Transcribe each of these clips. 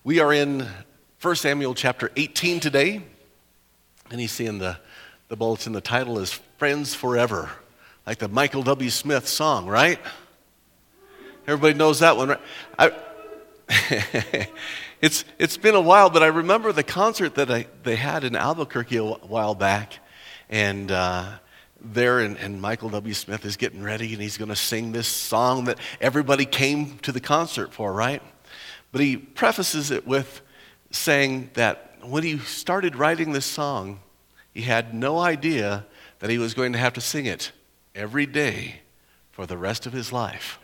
We are in 1 Samuel chapter 18 today, and you see in the bulletin the title is Friends Forever, like the Michael W. Smith song, right? Everybody knows that one, right? It's been a while, but I remember the concert that they had in Albuquerque a while back, and and Michael W. Smith is getting ready, and he's going to sing this song that everybody came to the concert for, right? But he prefaces it with saying that when he started writing this song, he had no idea that he was going to have to sing it every day for the rest of his life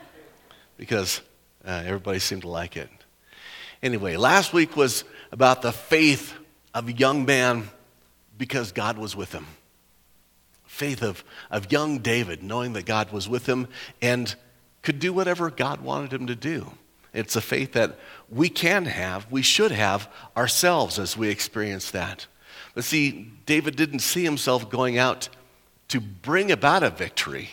because everybody seemed to like it. Anyway, last week was about the faith of a young man because God was with him. Faith of young David, knowing that God was with him and could do whatever God wanted him to do. It's a faith that we can have, we should have ourselves as we experience that. But see, David didn't see himself going out to bring about a victory,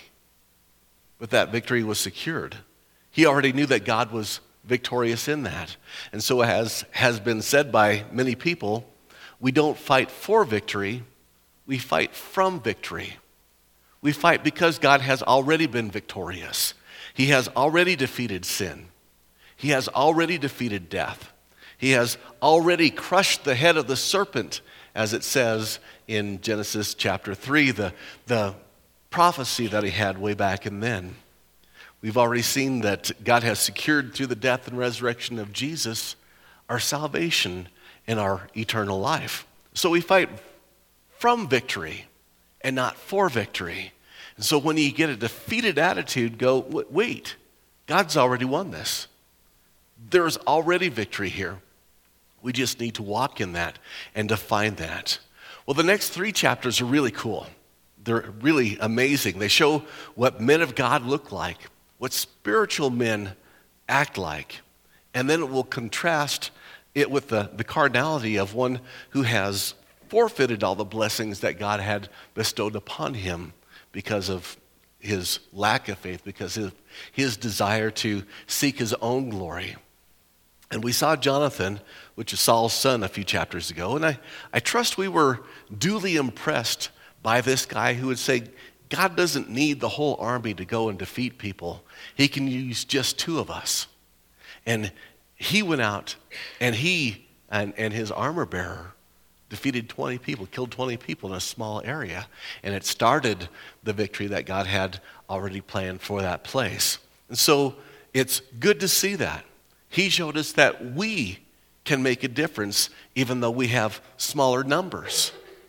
but that victory was secured. He already knew that God was victorious in that. And so as has been said by many people, we don't fight for victory, we fight from victory. We fight because God has already been victorious. He has already defeated sin. He has already defeated death. He has already crushed the head of the serpent, as it says in Genesis chapter 3, the prophecy that he had way back in then. We've already seen that God has secured through the death and resurrection of Jesus our salvation and our eternal life. So we fight from victory and not for victory. And so when you get a defeated attitude, go, wait, God's already won this. There's already victory here. We just need to walk in that and define that. Well, the next 3 chapters are really cool. They're really amazing. They show what men of God look like, what spiritual men act like, and then it will contrast it with the carnality of one who has forfeited all the blessings that God had bestowed upon him because of his lack of faith, because of his desire to seek his own glory. And we saw Jonathan, which is Saul's son, a few chapters ago, and I trust we were duly impressed by this guy who would say, God doesn't need the whole army to go and defeat people. He can use just 2 of us. And he went out, and he and his armor bearer defeated 20 people, killed 20 people in a small area. And it started the victory that God had already planned for that place. And so it's good to see that. He showed us that we can make a difference even though we have smaller numbers.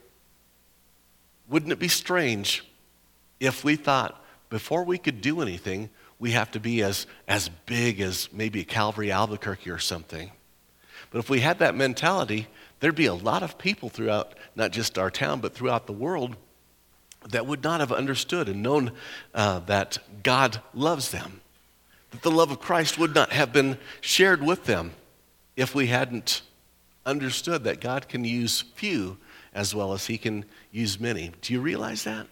Wouldn't it be strange if we thought before we could do anything, we have to be as big as maybe Calvary Albuquerque or something? But if we had that mentality, there'd be a lot of people throughout, not just our town, but throughout the world that would not have understood and known that God loves them. That the love of Christ would not have been shared with them if we hadn't understood that God can use few as well as he can use many. Do you realize that?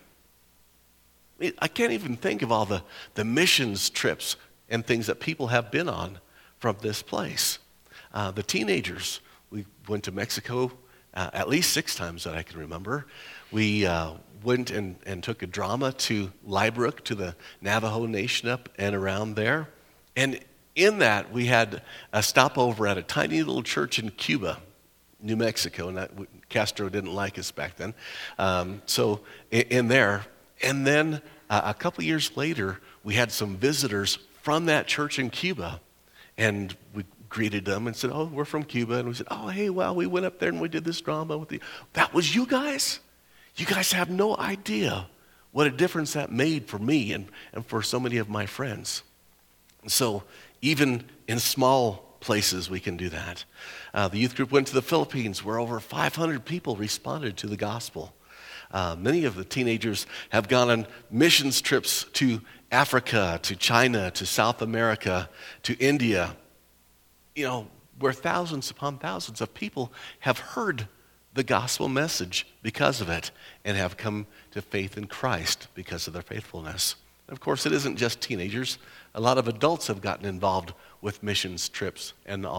I can't even think of all the missions trips and things that people have been on from this place. The teenagers, we went to Mexico at least 6 times that I can remember. We went and took a drama to Lybrook, to the Navajo Nation up and around there. And in that, we had a stopover at a tiny little church in Cuba, New Mexico, and Castro didn't like us back then. So in there, and then a couple years later, we had some visitors from that church in Cuba, and we greeted them and said, oh, we're from Cuba. And we said, oh, hey, well, we went up there and we did this drama with you. That was you guys? You guys have no idea what a difference that made for me and for so many of my friends. And so even in small places, we can do that. The youth group went to the Philippines where over 500 people responded to the gospel. Many of the teenagers have gone on missions trips to Africa, to China, to South America, to India, where thousands upon thousands of people have heard the gospel message because of it and have come to faith in Christ because of their faithfulness. Of course, it isn't just teenagers. A lot of adults have gotten involved with missions trips and all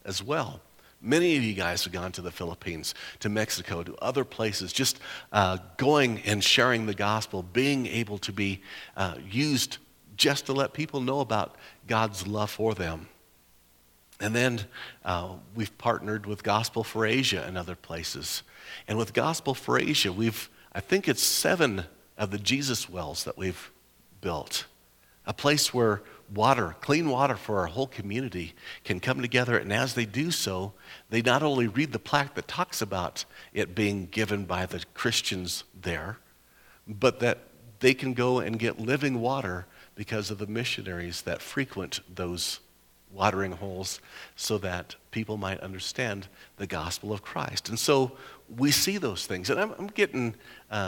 as well. Many of you guys have gone to the Philippines, to Mexico, to other places, just going and sharing the gospel, being able to be used just to let people know about God's love for them. And then we've partnered with Gospel for Asia and other places. And with Gospel for Asia, I think it's 7 of the Jesus wells that we've built. A place where clean water for our whole community can come together. And as they do so, they not only read the plaque that talks about it being given by the Christians there, but that they can go and get living water because of the missionaries that frequent those watering holes so that people might understand the gospel of Christ. And so we see those things. And I'm getting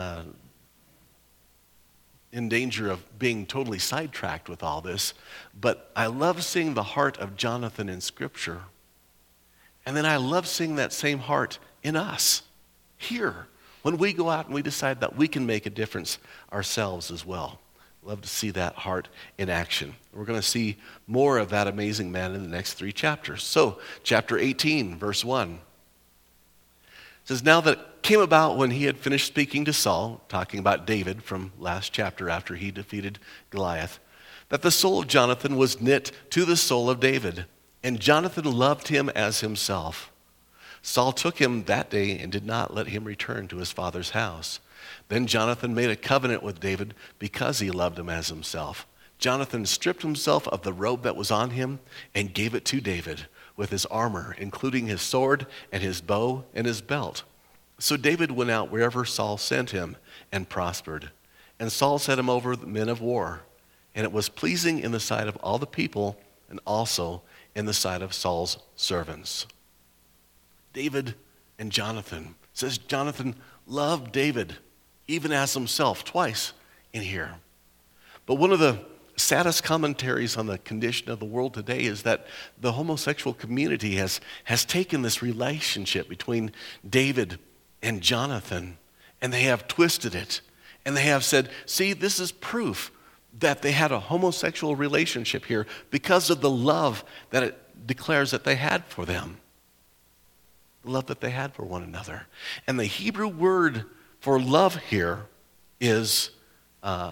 in danger of being totally sidetracked with all this, but I love seeing the heart of Jonathan in Scripture. And then I love seeing that same heart in us here when we go out and we decide that we can make a difference ourselves as well. Love to see that heart in action. We're going to see more of that amazing man in the next 3 chapters. So, chapter 18, verse 1. It says, "Now that it came about when he had finished speaking to Saul," talking about David from last chapter after he defeated Goliath, "that the soul of Jonathan was knit to the soul of David, and Jonathan loved him as himself. Saul took him that day and did not let him return to his father's house. Then Jonathan made a covenant with David because he loved him as himself. Jonathan stripped himself of the robe that was on him and gave it to David with his armor, including his sword and his bow and his belt. So David went out wherever Saul sent him and prospered. And Saul set him over the men of war. And it was pleasing in the sight of all the people and also in the sight of Saul's servants." David and Jonathan. It says Jonathan loved David even as himself, twice in here. But one of the saddest commentaries on the condition of the world today is that the homosexual community has taken this relationship between David and Jonathan, and they have twisted it. And they have said, see, this is proof that they had a homosexual relationship here because of the love that it declares that they had for them. The love that they had for one another. And the Hebrew word for love here is ahab,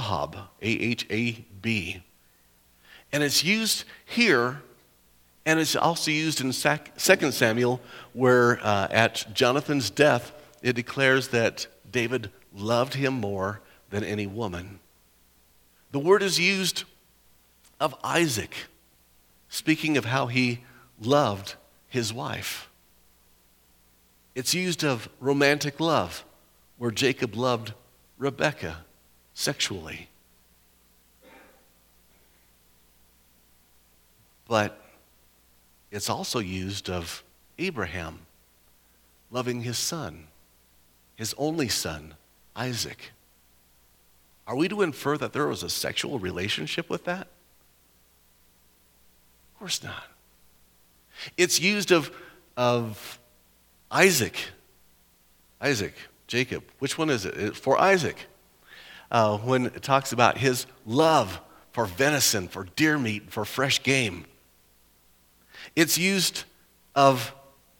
A-H-A-B. And it's used here, and it's also used in 2 Samuel, where at Jonathan's death, it declares that David loved him more than any woman. The word is used of Isaac, speaking of how he loved his wife. It's used of romantic love, where Jacob loved Rebekah sexually. But it's also used of Abraham loving his son, his only son, Isaac. Are we to infer that there was a sexual relationship with that? Of course not. It's used of Isaac, Jacob. Which one is it? For Isaac. When it talks about his love for venison, for deer meat, for fresh game. It's used of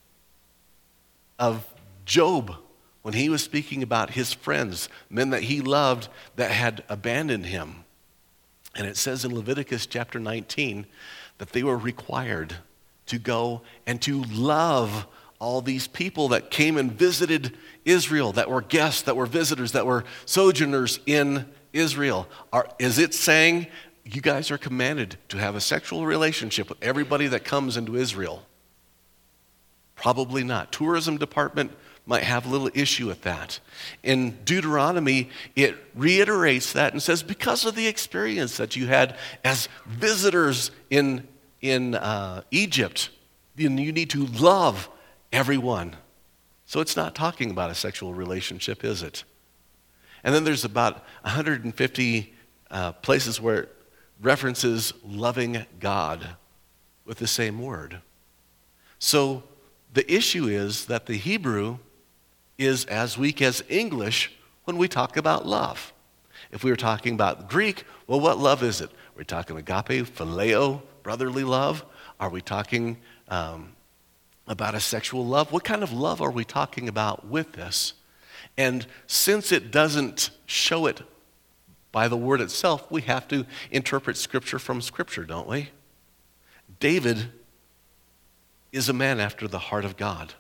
Job when he was speaking about his friends, men that he loved that had abandoned him. And it says in Leviticus chapter 19 that they were required to go and to love all these people that came and visited Israel, that were guests, that were visitors, that were sojourners in Israel. Is it saying you guys are commanded to have a sexual relationship with everybody that comes into Israel? Probably not. Tourism department might have a little issue with that. In Deuteronomy, it reiterates that and says, because of the experience that you had as visitors in Egypt, you need to love everyone. So it's not talking about a sexual relationship, is it? And then there's about 150 places where it references loving God with the same word. So the issue is that the Hebrew is as weak as English when we talk about love. If we were talking about Greek, well, what love is it? Are we talking agape, phileo, brotherly love? Are we talking about a sexual love. What kind of love are we talking about with this? And since it doesn't show it by the word itself, we have to interpret Scripture from Scripture, don't we? David is a man after the heart of God.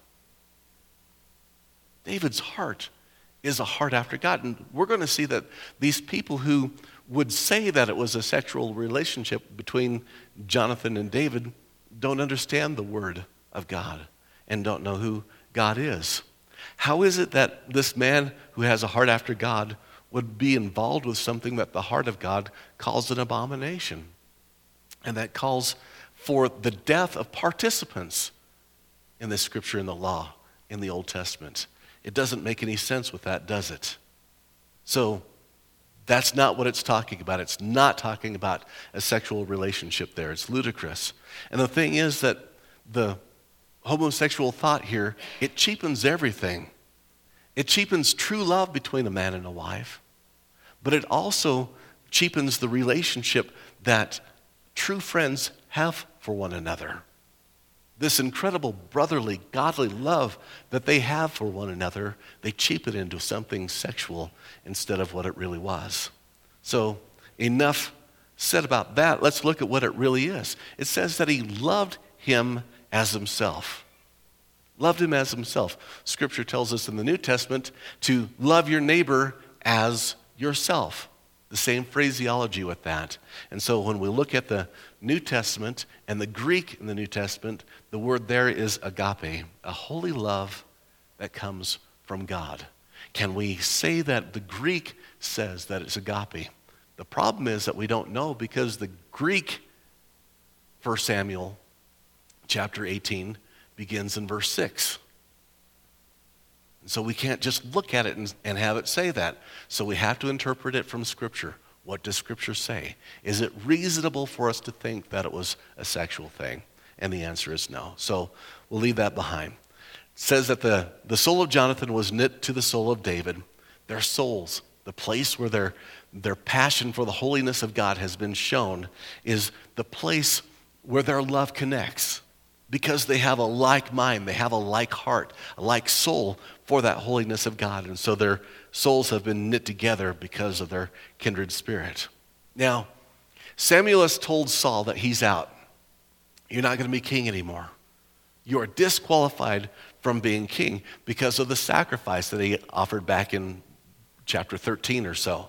David's heart is a heart after God. And we're going to see that these people who would say that it was a sexual relationship between Jonathan and David don't understand the word of God and don't know who God is. How is it that this man who has a heart after God would be involved with something that the heart of God calls an abomination? And that calls for the death of participants in the Scripture, in the law, in the Old Testament. It doesn't make any sense with that, does it? So that's not what it's talking about. It's not talking about a sexual relationship there. It's ludicrous. And the thing is that the homosexual thought here, it cheapens everything. It cheapens true love between a man and a wife, but it also cheapens the relationship that true friends have for one another. This incredible brotherly, godly love that they have for one another, they cheapen into something sexual instead of what it really was. So enough said about that. Let's look at what it really is. It says that he loved him as himself. Loved him as himself. Scripture tells us in the New Testament to love your neighbor as yourself. The same phraseology with that. And so when we look at the New Testament and the Greek in the New Testament, the word there is agape, a holy love that comes from God. Can we say that the Greek says that it's agape? The problem is that we don't know, because the Greek 1 Samuel chapter 18 begins in verse 6. So we can't just look at it and have it say that. So we have to interpret it from Scripture. What does Scripture say? Is it reasonable for us to think that it was a sexual thing? And the answer is no. So we'll leave that behind. It says that the soul of Jonathan was knit to the soul of David. Their souls, the place where their passion for the holiness of God has been shown, is the place where their love connects. Because they have a like mind, they have a like heart, a like soul for that holiness of God. And so their souls have been knit together because of their kindred spirit. Now, Samuel has told Saul that he's out. You're not going to be king anymore. You are disqualified from being king because of the sacrifice that he offered back in chapter 13 or so.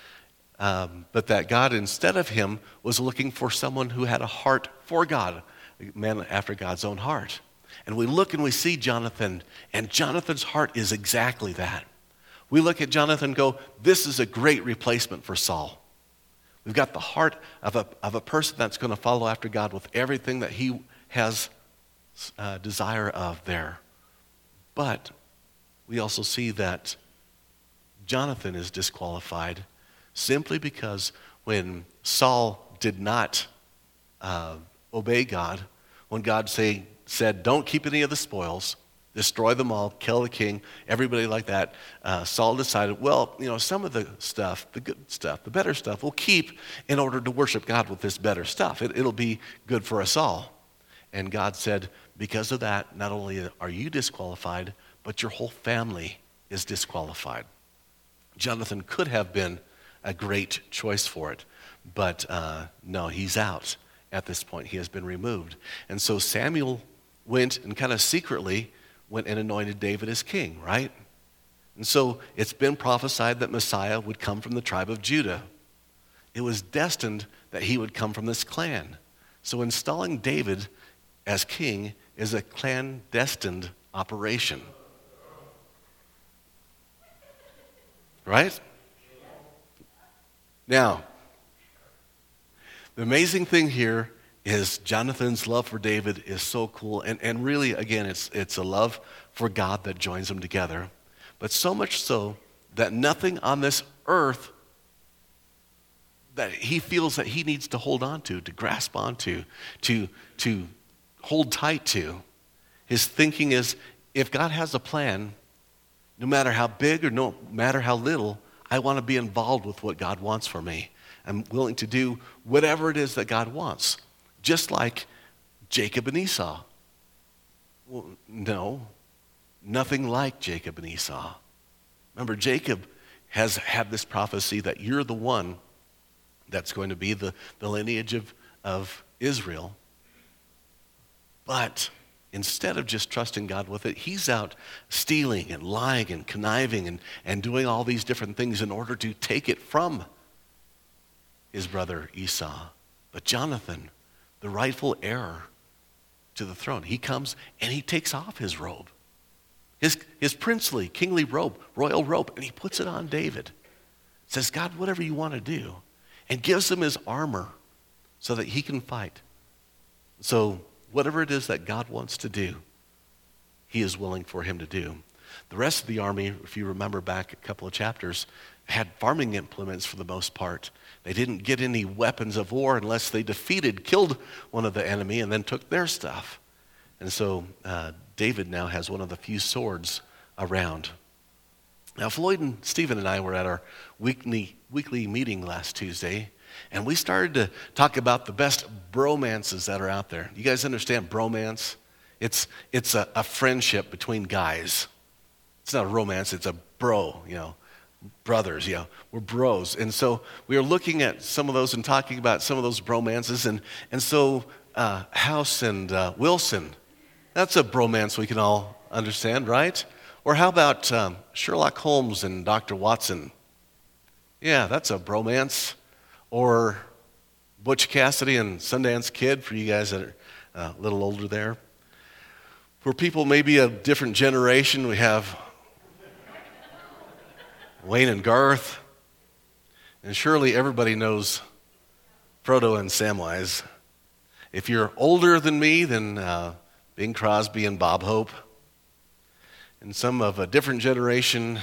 But that God, instead of him, was looking for someone who had a heart for God, a man after God's own heart. And we look and we see Jonathan, and Jonathan's heart is exactly that. We look at Jonathan and go, this is a great replacement for Saul. We've got the heart of a person that's going to follow after God with everything that he has desire of there. But we also see that Jonathan is disqualified simply because when Saul did not obey God, when God said, don't keep any of the spoils, destroy them all, kill the king, everybody like that, Saul decided, well, some of the stuff, the good stuff, the better stuff, we'll keep in order to worship God with this better stuff. It'll be good for us all. And God said, because of that, not only are you disqualified, but your whole family is disqualified. Jonathan could have been a great choice for it, but no, he's out at this point. He has been removed. And so Samuel went and kind of secretly went and anointed David as king, right? And so it's been prophesied that Messiah would come from the tribe of Judah. It was destined that he would come from this clan. So installing David as king is a clandestine operation. Right? Now, the amazing thing here is Jonathan's love for David is so cool. And really, again, it's a love for God that joins them together. But so much so that nothing on this earth that he feels that he needs to hold on to grasp onto, to hold tight to. His thinking is, if God has a plan, no matter how big or no matter how little, I want to be involved with what God wants for me. I'm willing to do whatever it is that God wants. Just like Jacob and Esau. no, nothing like Jacob and Esau. Remember, Jacob has had this prophecy that you're the one that's going to be the lineage of Israel. But instead of just trusting God with it, he's out stealing and lying and conniving and doing all these different things in order to take it from his brother Esau. But Jonathan, the rightful heir to the throne, he comes and he takes off his robe, his princely, kingly robe, royal robe, and he puts it on David. Says, God, whatever you want to do, and gives him his armor so that he can fight. So whatever it is that God wants to do, he is willing for him to do. The rest of the army, if you remember back a couple of chapters, had farming implements for the most part. They didn't get any weapons of war unless they killed one of the enemy, and then took their stuff. And so David now has one of the few swords around. Now, Floyd and Stephen and I were at our weekly meeting last Tuesday, and we started to talk about the best bromances that are out there. You guys understand bromance? It's a friendship between guys. It's not a romance, it's a bro, brothers, we're bros. And so we are looking at some of those and talking about some of those bromances. And so House and Wilson, that's a bromance we can all understand, right? Or how about Sherlock Holmes and Dr. Watson? Yeah, that's a bromance. Or Butch Cassidy and Sundance Kid, for you guys that are a little older there. For people maybe a different generation, we have Wayne and Garth. And surely everybody knows Frodo and Samwise. If you're older than me, then Bing Crosby and Bob Hope. And some of a different generation,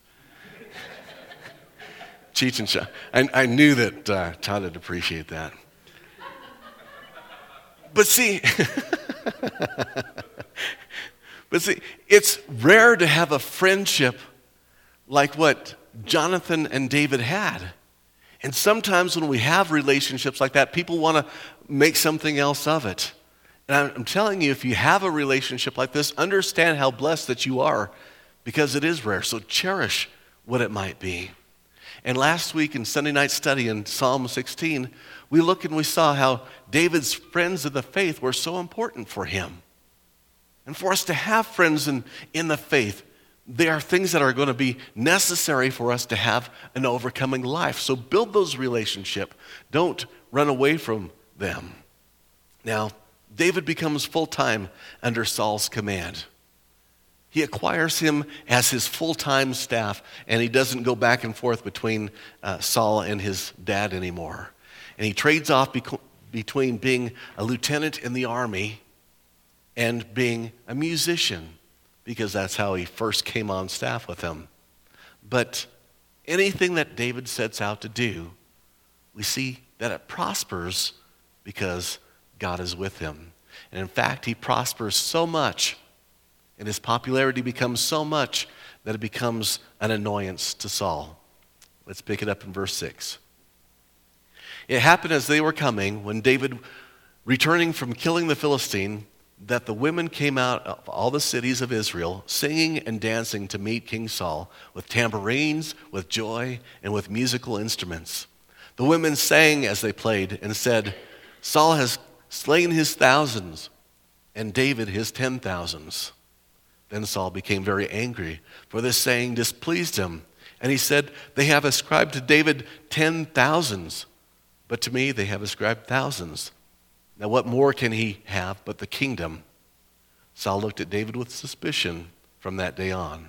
Cheech and Chong. I knew that Todd would appreciate that. But see, it's rare to have a friendship like what Jonathan and David had. And sometimes when we have relationships like that, people want to make something else of it. And I'm telling you, if you have a relationship like this, understand how blessed that you are, because it is rare. So cherish what it might be. And last week in Sunday night study in Psalm 16, we looked and we saw how David's friends of the faith were so important for him. And for us to have friends in the faith, they are things that are going to be necessary for us to have an overcoming life. So build those relationships. Don't run away from them. Now, David becomes full-time under Saul's command. He acquires him as his full-time staff, and he doesn't go back and forth between Saul and his dad anymore. And he trades off between being a lieutenant in the army and being a musician, because that's how he first came on staff with him. But anything that David sets out to do, we see that it prospers because God is with him. And in fact, he prospers so much, and his popularity becomes so much that it becomes an annoyance to Saul. Let's pick it up in verse 6. It happened as they were coming, when David, returning from killing the Philistine, that the women came out of all the cities of Israel, singing and dancing to meet King Saul, with tambourines, with joy, and with musical instruments. The women sang as they played and said, Saul has slain his thousands, and David his 10,000s. Then Saul became very angry, for this saying displeased him. And he said, they have ascribed to David 10,000s, but to me they have ascribed thousands. Now what more can he have but the kingdom? Saul looked at David with suspicion from that day on.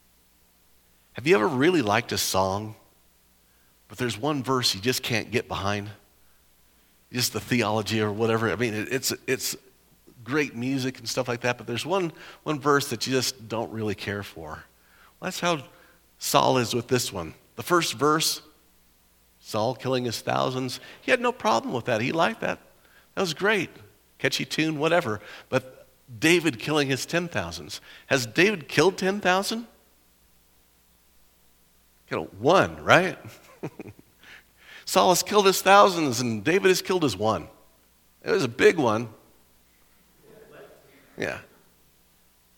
Have you ever really liked a song, but there's one verse you just can't get behind? Just the theology or whatever. I mean, it's great music and stuff like that, but there's one verse that you just don't really care for. Well, that's how Saul is with this one. The first verse, Saul killing his thousands, he had no problem with that. He liked that. That was great. Catchy tune, whatever. But David killing his 10,000s. Has David killed 10,000? One, right? Saul has killed his thousands, and David has killed his one. It was a big one. Yeah.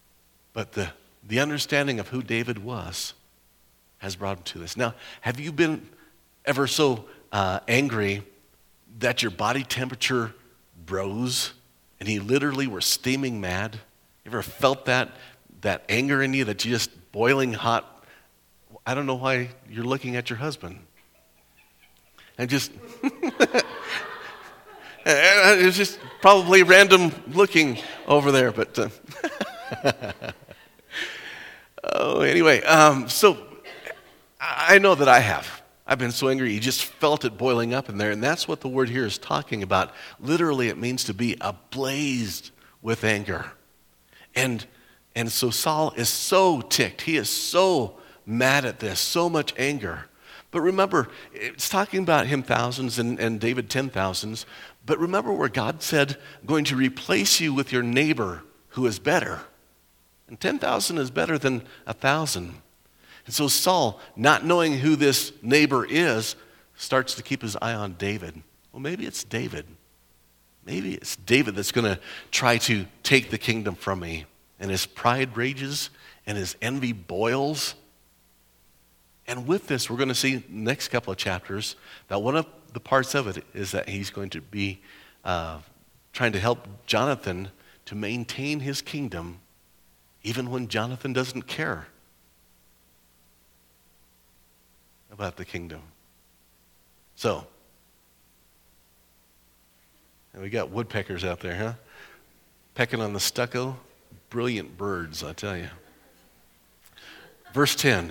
But the understanding of who David was has brought him to this. Now, have you been ever so angry that your body temperature rose and you literally were steaming mad? You ever felt that anger in you that you just boiling hot? I don't know why you're looking at your husband. And just, it's just probably random looking over there, but anyway, so I know that I have. I've been so angry, you just felt it boiling up in there, and that's what the word here is talking about. Literally, it means to be ablaze with anger. And so Saul is so ticked. He is so mad at this, so much anger. But remember, it's talking about him thousands and David 10,000s. But remember where God said, I'm going to replace you with your neighbor who is better. And 10,000 is better than 1,000. And so Saul, not knowing who this neighbor is, starts to keep his eye on David. Well, maybe it's David. Maybe it's David that's going to try to take the kingdom from me. And his pride rages and his envy boils. And with this, we're going to see next couple of chapters that one of the parts of it is that he's going to be trying to help Jonathan to maintain his kingdom even when Jonathan doesn't care about the kingdom. So, and we got woodpeckers out there, huh? Pecking on the stucco. Brilliant birds, I tell you. Verse 10.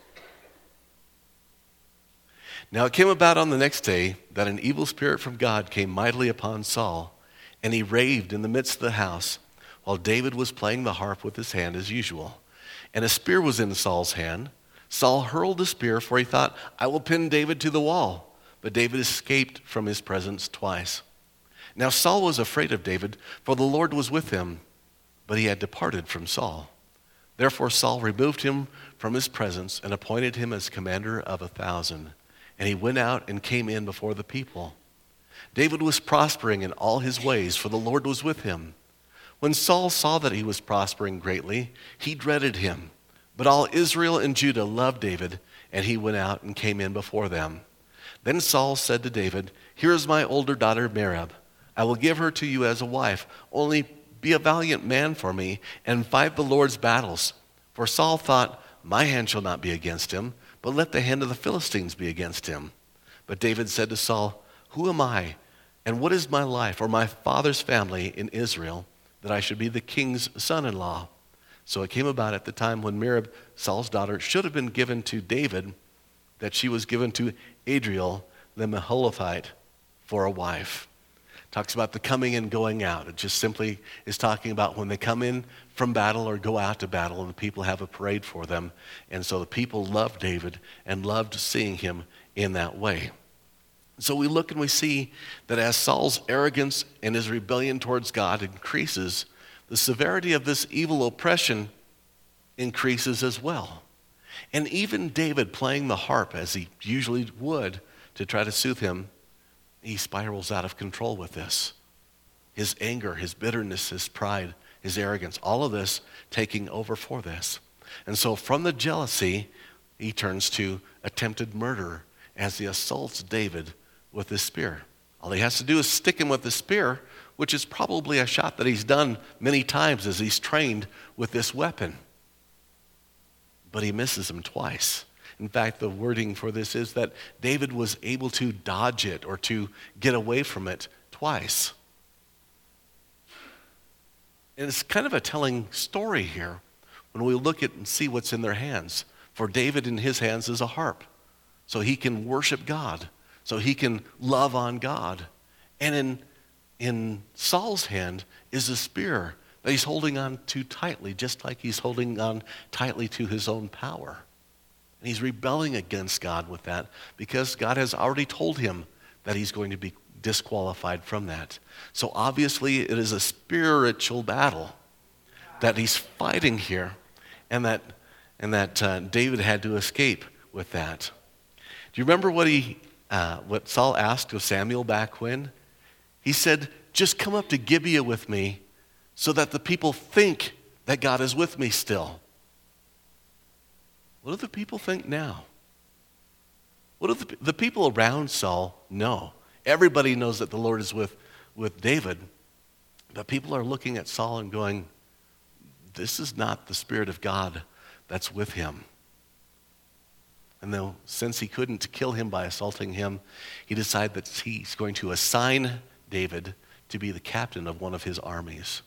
Now it came about on the next day that an evil spirit from God came mightily upon Saul, and he raved in the midst of the house, while David was playing the harp with his hand as usual. And a spear was in Saul's hand. Saul hurled the spear, for he thought, I will pin David to the wall. But David escaped from his presence twice. Now Saul was afraid of David, for the Lord was with him, but he had departed from Saul. Therefore Saul removed him from his presence and appointed him as commander of 1,000. And he went out and came in before the people. David was prospering in all his ways, for the Lord was with him. When Saul saw that he was prospering greatly, he dreaded him. But all Israel and Judah loved David, and he went out and came in before them. Then Saul said to David, Here is my older daughter Merab. I will give her to you as a wife. Only be a valiant man for me, and fight the Lord's battles. For Saul thought, My hand shall not be against him, but let the hand of the Philistines be against him. But David said to Saul, Who am I, and what is my life or my father's family in Israel, that I should be the king's son-in-law? So it came about at the time when Merab, Saul's daughter, should have been given to David, that she was given to Adriel the Meholathite for a wife. Talks about the coming and going out. It just simply is talking about when they come in from battle or go out to battle, and the people have a parade for them. And so the people loved David and loved seeing him in that way. So we look and we see that as Saul's arrogance and his rebellion towards God increases, the severity of this evil oppression increases as well. And even David playing the harp, as he usually would, to try to soothe him, he spirals out of control with this. His anger, his bitterness, his pride, his arrogance, all of this taking over for this. And so from the jealousy, he turns to attempted murder as he assaults David with his spear. All he has to do is stick him with the spear, which is probably a shot that he's done many times as he's trained with this weapon. But he misses him twice. In fact, the wording for this is that David was able to dodge it or to get away from it twice. And it's kind of a telling story here when we look at and see what's in their hands. For David in his hands is a harp, so he can worship God, so he can love on God. And in Saul's hand is a spear that he's holding on to tightly, just like he's holding on tightly to his own power. And he's rebelling against God with that because God has already told him that he's going to be disqualified from that. So obviously it is a spiritual battle that he's fighting here, and that David had to escape with that. Do you remember what Saul asked of Samuel back when? He said, just come up to Gibeah with me so that the people think that God is with me still. What do the people think now? What do the people around Saul know? Everybody knows that the Lord is with David, but people are looking at Saul and going, this is not the Spirit of God that's with him. And though, since he couldn't kill him by assaulting him, he decided that he's going to assign David to be the captain of one of his armies.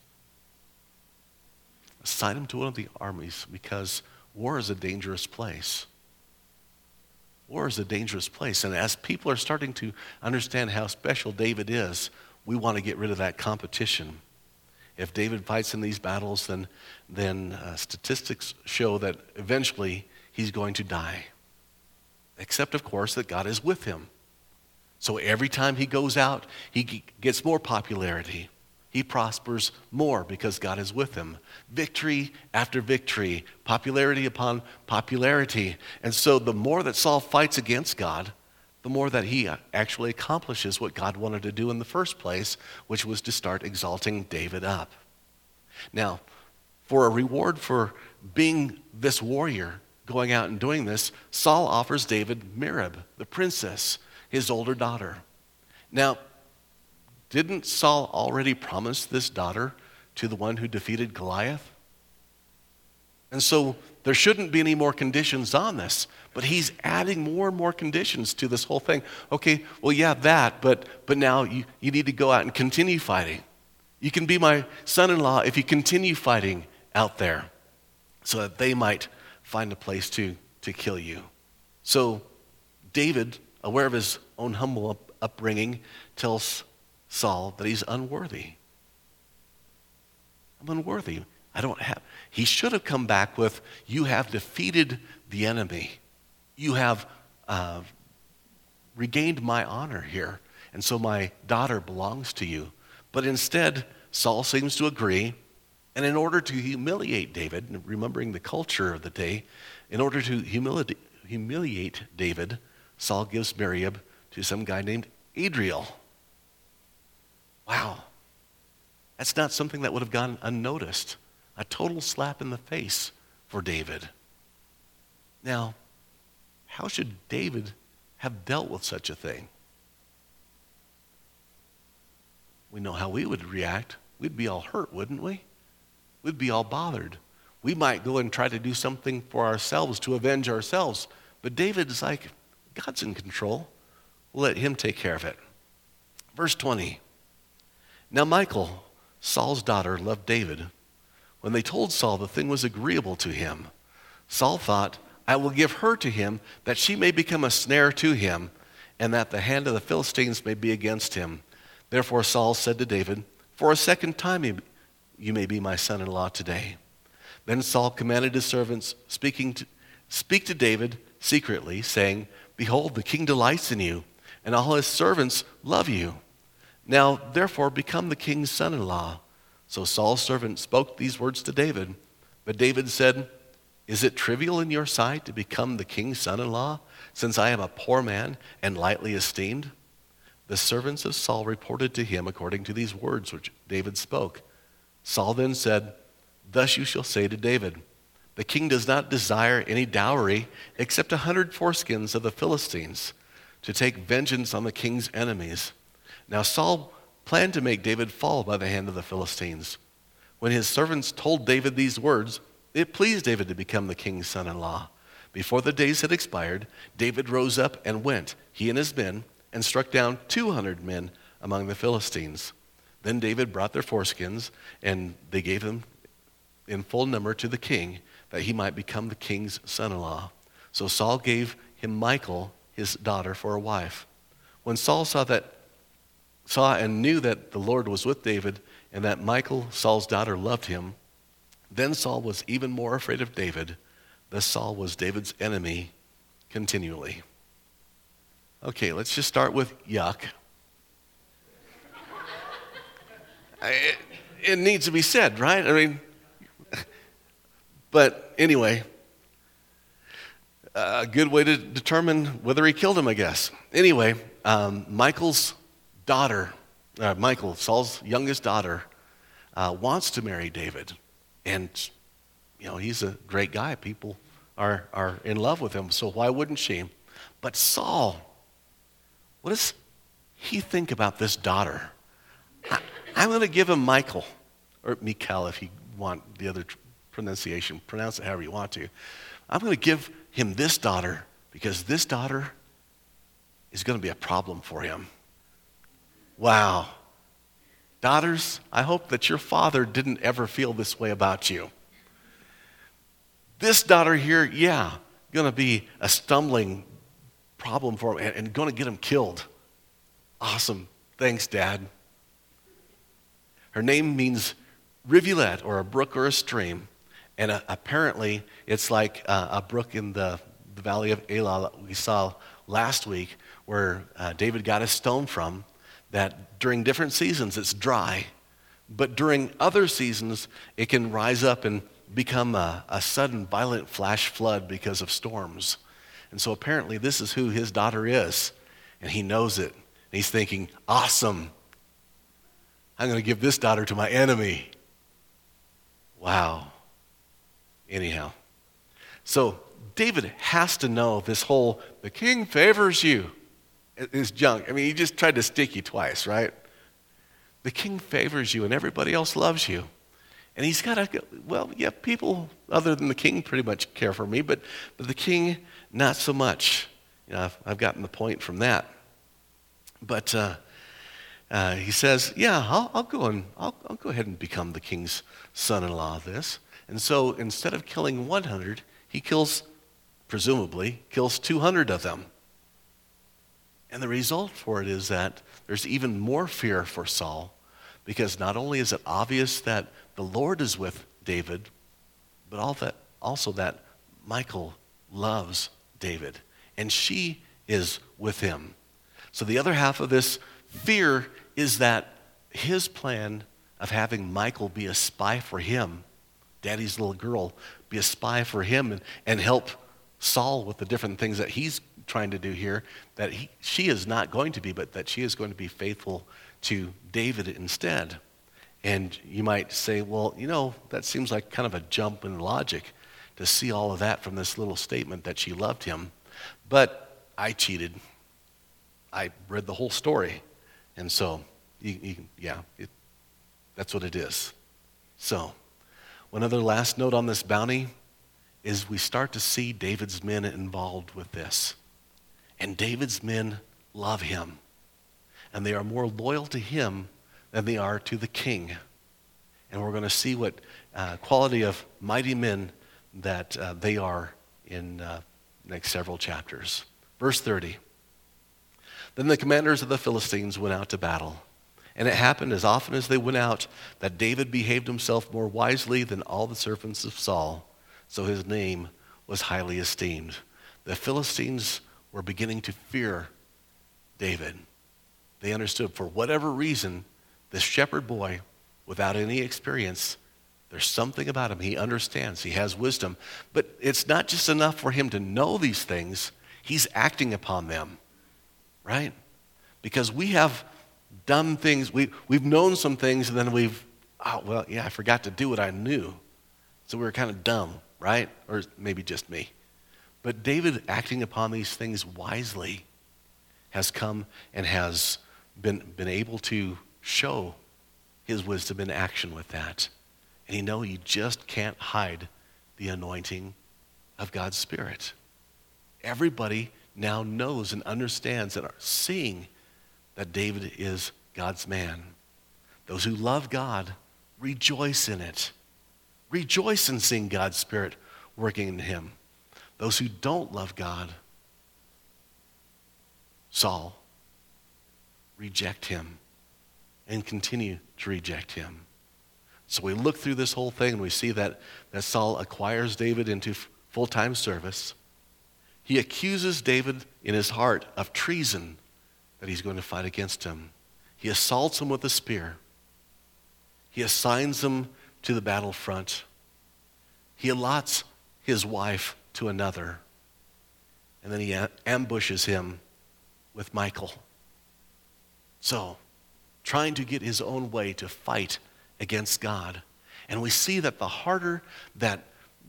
Assign him to one of the armies because war is a dangerous place. War is a dangerous place. And as people are starting to understand how special David is, we want to get rid of that competition. If David fights in these battles, then statistics show that eventually he's going to die. Except, of course, that God is with him. So every time he goes out, he gets more popularity. He prospers more because God is with him. Victory after victory, popularity upon popularity. And so the more that Saul fights against God, the more that he actually accomplishes what God wanted to do in the first place, which was to start exalting David up. Now, for a reward for being this warrior, going out and doing this, Saul offers David Merab, the princess, his older daughter. Now, didn't Saul already promise this daughter to the one who defeated Goliath? And so there shouldn't be any more conditions on this, but he's adding more and more conditions to this whole thing. Okay, well, yeah, that, but now you need to go out and continue fighting. You can be my son-in-law if you continue fighting out there so that they might find a place to kill you. So David, aware of his own humble upbringing, tells Saul that he's unworthy. I'm unworthy. He should have come back with, you have defeated the enemy. You have regained my honor here, and so my daughter belongs to you. But instead, Saul seems to agree, and in order to humiliate David, remembering the culture of the day, in order to humiliate David, Saul gives Merab to some guy named Adriel. Wow. That's not something that would have gone unnoticed. A total slap in the face for David. Now, how should David have dealt with such a thing? We know how we would react. We'd be all hurt, wouldn't we? We'd be all bothered. We might go and try to do something for ourselves to avenge ourselves. But David is like, God's in control. We'll let him take care of it. Verse 20. Now Michal, Saul's daughter, loved David. When they told Saul the thing was agreeable to him, Saul thought, I will give her to him that she may become a snare to him, and that the hand of the Philistines may be against him. Therefore Saul said to David, for a second time you may be my son-in-law today. Then Saul commanded his servants, speak to David secretly, saying, behold, the king delights in you, and all his servants love you. Now therefore become the king's son-in-law. So Saul's servant spoke these words to David. But David said, is it trivial in your sight to become the king's son-in-law, since I am a poor man and lightly esteemed? The servants of Saul reported to him according to these words which David spoke. Saul then said, thus you shall say to David, the king does not desire any dowry except 100 foreskins of the Philistines to take vengeance on the king's enemies. Now Saul planned to make David fall by the hand of the Philistines. When his servants told David these words, it pleased David to become the king's son-in-law. Before the days had expired, David rose up and went, he and his men, and struck down 200 men among the Philistines. Then David brought their foreskins, and they gave them in full number to the king, that he might become the king's son-in-law. So Saul gave him Michal, his daughter, for a wife. When Saul saw and knew that the Lord was with David, and that Michal, Saul's daughter, loved him, then Saul was even more afraid of David. Thus Saul was David's enemy continually. Okay, let's just start with yuck. It needs to be said, right? I mean, but anyway, a good way to determine whether he killed him, I guess. Anyway, Michal's daughter, Michal, Saul's youngest daughter, wants to marry David. And, he's a great guy. People are in love with him, so why wouldn't she? But Saul, what does he think about this daughter? I'm going to give him Michal, or Michal if you want the other pronunciation. Pronounce it however you want to. I'm going to give him this daughter because this daughter is going to be a problem for him. Wow. Daughters, I hope that your father didn't ever feel this way about you. This daughter here, going to be a stumbling problem for him and going to get him killed. Awesome. Thanks, Dad. Her name means rivulet, or a brook or a stream. And apparently, it's like a brook in the valley of Elah that we saw last week, where David got his stone from, that during different seasons it's dry, but during other seasons it can rise up and become a sudden violent flash flood because of storms. And so apparently this is who his daughter is, and he knows it. And he's thinking, awesome, I'm going to give this daughter to my enemy. Wow. Anyhow, so David has to know this whole, the king favors you, is junk. I mean, he just tried to stick you twice, right? The king favors you and everybody else loves you. And he's got to, people other than the king pretty much care for me, but the king, not so much. I've gotten the point from that. But he says, I'll go ahead and become the king's son-in-law of this. And so instead of killing 100, he presumably kills 200 of them. And the result for it is that there's even more fear for Saul, because not only is it obvious that the Lord is with David, but also that Michal loves David, and she is with him. So the other half of this fear is that his plan of having Michal be a spy for him, Daddy's little girl, be a spy for him and help Saul with the different things that he's trying to do here, that she is not going to be, but that she is going to be faithful to David instead. And you might say, well, that seems like kind of a jump in logic to see all of that from this little statement that she loved him. But I cheated. I read the whole story. And so, that's what it is. So, one other last note on this bounty is we start to see David's men involved with this. And David's men love him. And they are more loyal to him than they are to the king. And we're going to see what quality of mighty men that they are in next several chapters. Verse 30. Then the commanders of the Philistines went out to battle. And it happened as often as they went out that David behaved himself more wisely than all the servants of Saul. So his name was highly esteemed. The Philistines were beginning to fear David. They understood for whatever reason, this shepherd boy, without any experience, there's something about him. He understands. He has wisdom. But it's not just enough for him to know these things. He's acting upon them, right? Because we have done things. We've known some things, and then I forgot to do what I knew. So we were kind of dumb, right? Or maybe just me. But David, acting upon these things wisely, has come and has been able to show his wisdom in action with that. And you just can't hide the anointing of God's Spirit. Everybody now knows and understands and are seeing that David is God's man. Those who love God rejoice in it. Rejoice in seeing God's Spirit working in him. Those who don't love God, Saul, reject him and continue to reject him. So we look through this whole thing and we see that Saul acquires David into full-time service. He accuses David in his heart of treason, that he's going to fight against him. He assaults him with a spear. He assigns him to the battlefront. He allots his wife to another. And then he ambushes him with Michal. So, trying to get his own way to fight against God. And we see that the harder that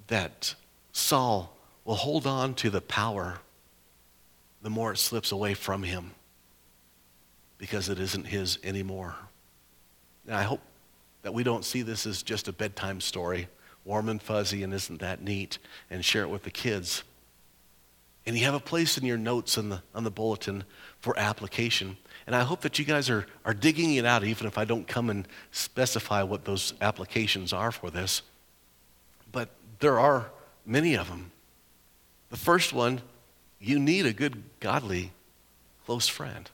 Saul will hold on to the power, the more it slips away from him because it isn't his anymore. And I hope that we don't see this as just a bedtime story, warm and fuzzy and isn't that neat, and share it with the kids. And you have a place in your notes on the bulletin for application. And I hope that you guys are digging it out, even if I don't come and specify what those applications are for this. But there are many of them. The first one, you need a good, godly, close friend.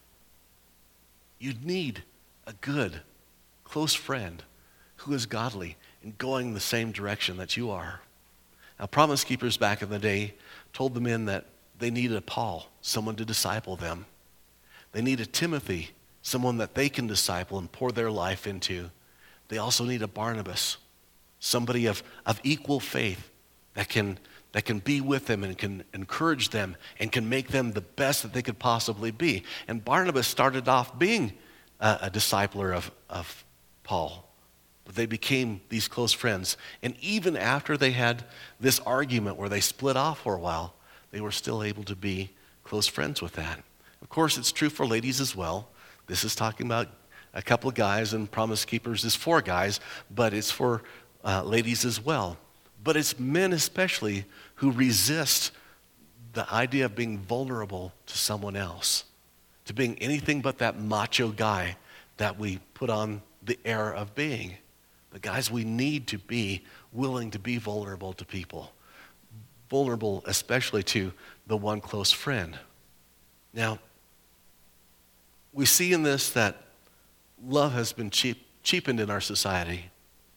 You need a good, close friend who is godly and going the same direction that you are. Now, Promise Keepers back in the day told the men that they needed a Paul, someone to disciple them. They need a Timothy, someone that they can disciple and pour their life into. They also need a Barnabas, somebody of equal faith that can be with them and can encourage them and can make them the best that they could possibly be. And Barnabas started off being a discipler of Paul, but they became these close friends. And even after they had this argument where they split off for a while, they were still able to be close friends with that. Of course, it's true for ladies as well. This is talking about a couple of guys, and Promise Keepers is 4 guys, but it's for ladies as well. But it's men especially who resist the idea of being vulnerable to someone else, to being anything but that macho guy that we put on the air of being. The guys, we need to be willing to be vulnerable to people, vulnerable especially to the one close friend. Now, we see in this that love has been cheapened in our society.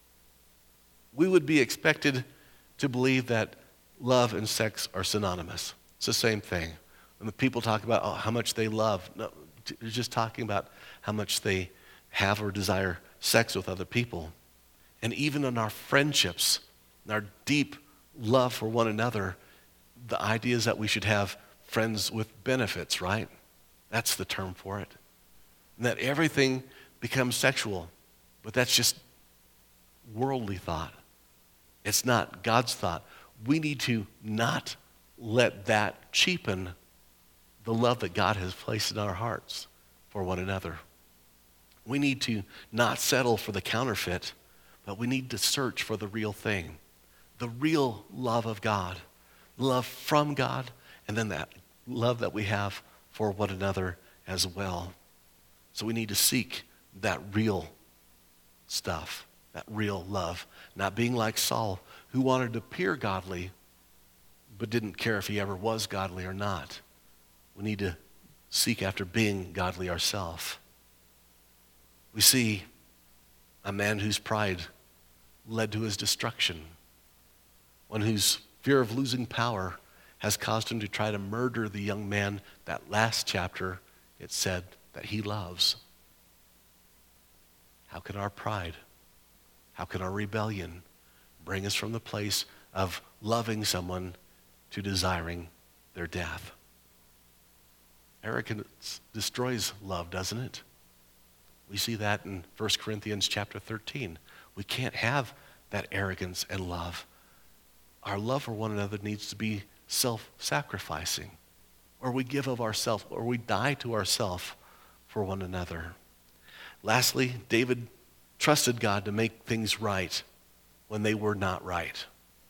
We would be expected to believe that love and sex are synonymous. It's the same thing. When the people talk about how much they love, no, they're just talking about how much they have or desire sex with other people. And even in our friendships, in our deep love for one another, the idea is that we should have friends with benefits, right? That's the term for it. And that everything becomes sexual, but that's just worldly thought. It's not God's thought. We need to not let that cheapen the love that God has placed in our hearts for one another. We need to not settle for the counterfeit, but we need to search for the real thing, the real love of God, love from God, and then that love that we have for one another as well. So we need to seek that real stuff, that real love, not being like Saul, who wanted to appear godly, but didn't care if he ever was godly or not. We need to seek after being godly ourselves. We see a man whose pride led to his destruction, one whose fear of losing power has caused him to try to murder the young man that last chapter it said that he loves. How can our pride, how can our rebellion bring us from the place of loving someone to desiring their death? Arrogance destroys love, doesn't it? We see that in 1 Corinthians chapter 13. We can't have that arrogance and love. Our love for one another needs to be self-sacrificing, or we give of ourselves, or we die to ourselves for one another. Lastly, David trusted God to make things right when they were not right.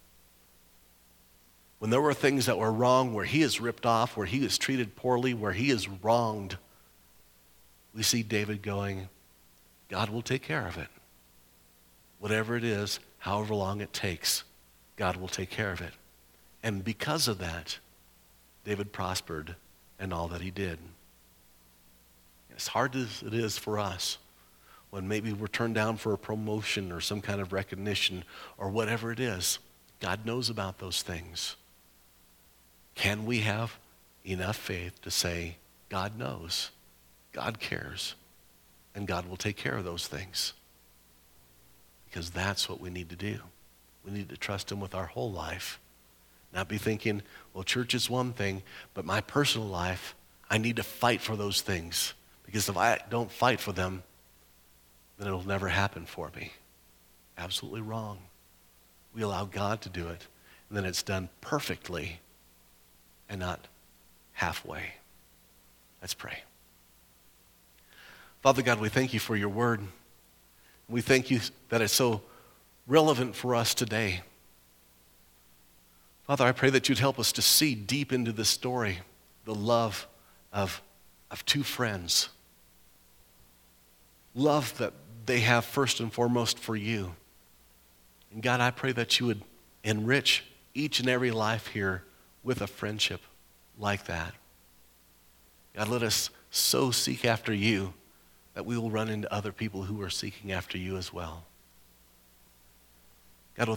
When there were things that were wrong, where he is ripped off, where he is treated poorly, where he is wronged, we see David going, God will take care of it. Whatever it is, however long it takes, God will take care of it. And because of that, David prospered in all that he did. As hard as it is for us, when maybe we're turned down for a promotion or some kind of recognition or whatever it is, God knows about those things. Can we have enough faith to say, God knows, God cares, and God will take care of those things? Because that's what we need to do. We need to trust him with our whole life. Not be thinking, well, church is one thing, but my personal life, I need to fight for those things. Because if I don't fight for them, then it'll never happen for me. absolutely wrong. We allow God to do it, and then it's done perfectly and not halfway. Let's pray. Father God, we thank you for your word. We thank you that it's so relevant for us today. Father, I pray that you'd help us to see deep into this story the love of two friends. Love that they have first and foremost for you. And God, I pray that you would enrich each and every life here with a friendship like that. God, let us so seek after you that we will run into other people who are seeking after you as well.